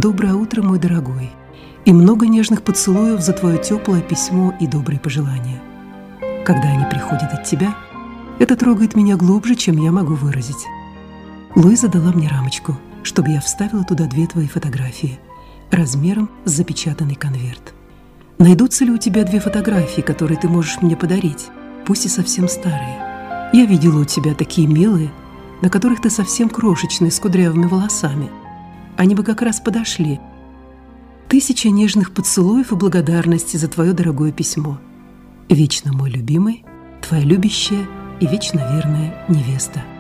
Доброе утро, мой дорогой, и много нежных поцелуев за твое теплое письмо и добрые пожелания. Когда они приходят от тебя, это трогает меня глубже, чем я могу выразить. Луиза дала мне рамочку, чтобы я вставила туда 2 твои фотографии, размером с запечатанный конверт. Найдутся ли у тебя 2 фотографии, которые ты можешь мне подарить, пусть и совсем старые? Я видела у тебя такие милые, на которых ты совсем крошечный, с кудрявыми волосами. Они бы как раз подошли. 1000 нежных поцелуев и благодарности за твое дорогое письмо. Вечно мой любимый, твоя любящая и вечно верная невеста.